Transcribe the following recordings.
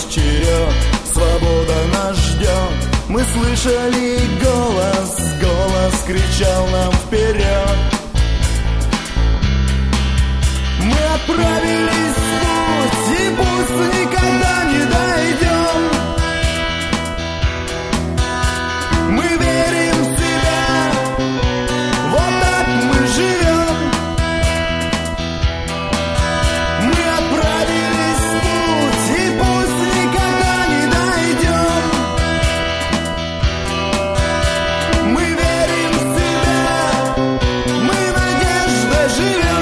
черед, свобода нас ждет. Мы слышали голос, голос кричал нам вперед. Мы отправились в путь, и пусть никогда не дойдем. Мы верим в себя, вот так мы живем. Мы отправились в путь, и пусть никогда не дойдем. Мы верим в себя, мы надеждой живем.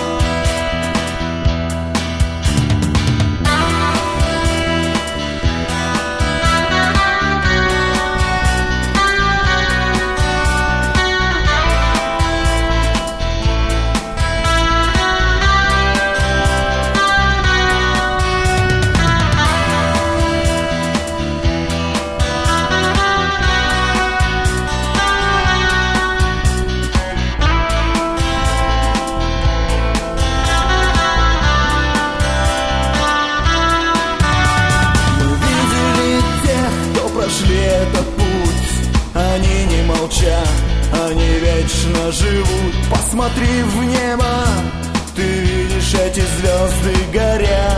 Прошли этот путь, они не молчат, они вечно живут. Посмотри в небо, ты видишь, эти звезды горят.